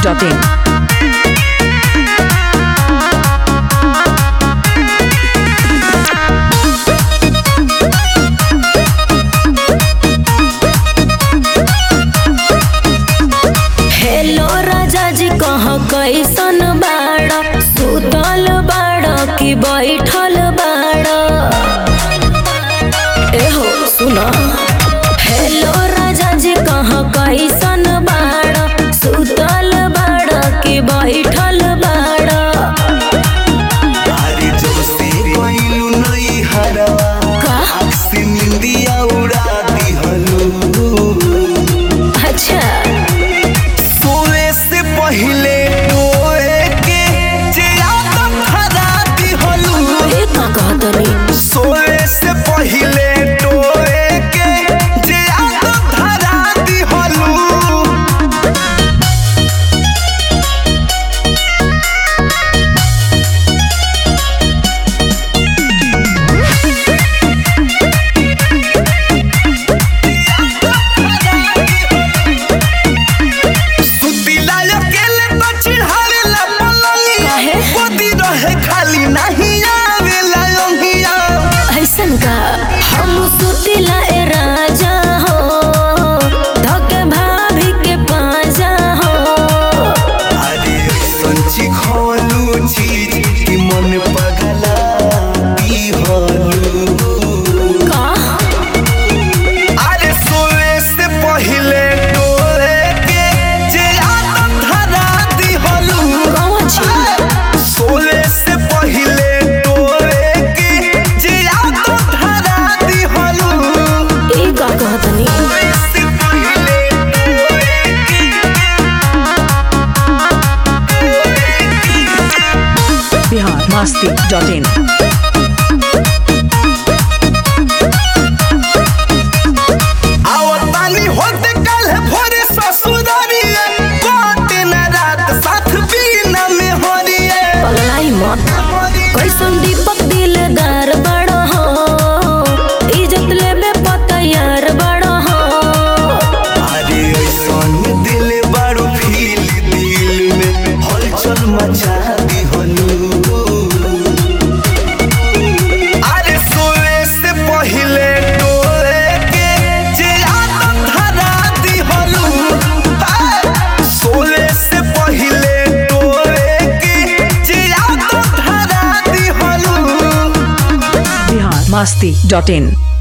biharmasti.in. Hello राजा जी कहाँ कैसन बाड़ा, सुतल बाड़ा कि बैठल बाड़ा। एहो सुना, हेलो राजा जी कहाँ कैसन बाड़ा, सुतल बाड़ा कि बैठल बाड़ा। अरे जब से कोइलू नहीं हरवा का से निंदिया उड़ा दिहलू। अच्छा सोए से पहले टोए के जे आदत खरा दिहलू। ये का कहतनी, सोए से पहले टोए के जे आदत खरा दिहलू। खाली नहीं आवेला योगिया। ऐसन का हम सुतिला ए राजा हो, धके भाभी के पाजा हो। अरे संची खोलू चीज कि मन पगला दिहलू। का अरे सोए से पहले टोए के जे आदत धरा दिहलू। कौन छी? सोए से पहले टोए के जे आदत धरा दिहलू। ई का कहतनी, सोए से पहले टोए के biharmasti.in. आवतानी होते कल भोरे ससुरारिये, बाटे न रात साथ बीना में होरिये। पगलाई मत। कैसन दीपक दिलदार बड़ा हो, इज्जत लेबे पतैयार बड़ा हो। अरे ऐसन दिल बारू फील दिल में हलचल मचा दिहलू। अरे सोए से पहले टोए के जे आदत धरा दिहलू। सोए से पहले टोए के जे आदत धरा दिहलू। biharmasti.in.